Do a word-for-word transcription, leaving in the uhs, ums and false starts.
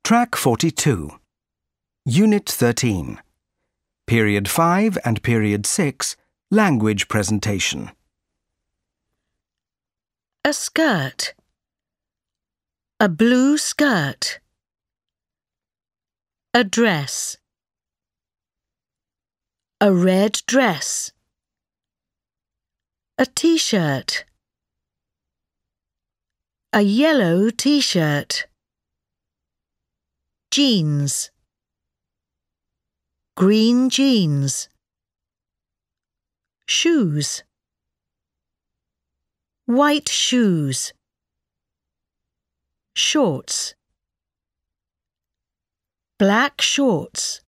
Track forty-two. Unit thirteen. Period five and Period six, Language Presentation. A skirt. A blue skirt. A dress. A red dress. A t-shirt. A yellow t-shirt. Jeans. Green jeans. Shoes. White shoes. Shorts. Black shorts.